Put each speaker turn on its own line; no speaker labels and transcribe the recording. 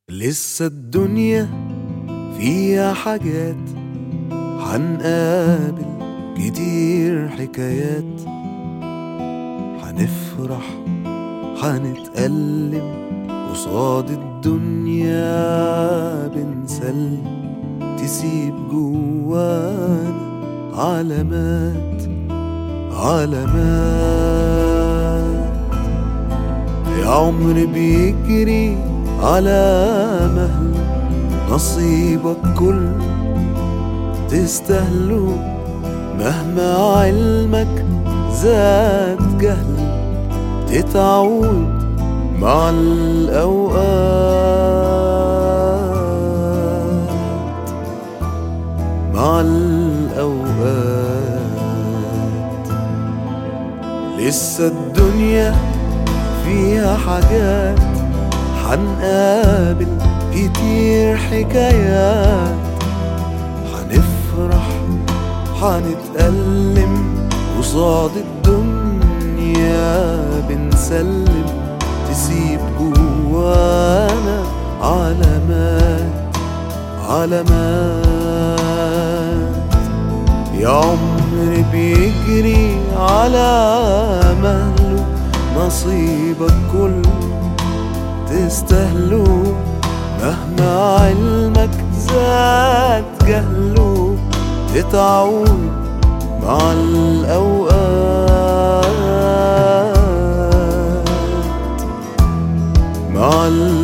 لسه الدنيا فيها حاجات، حنقابل كتير حكايات، حنفرح حنتألم قصاد الدنيا، بنسلم تسيب جوانا علامات علامات. يا عمر بيجري على مهل، نصيبك كل تستاهله، مهما علمك زاد جهل تتعود مع الأوقات مع الأوقات. لسه الدنيا فيها حاجات، حنقابل كتير حكايات، حنفرح حنتألم قصاد الدنيا، بنسلم تسيب جوانا علامات علامات. يا عمر بيجري على مهله، نصيبك كل تستاهله، مهما علمك زاد جهله تتعود مع الأوقات مع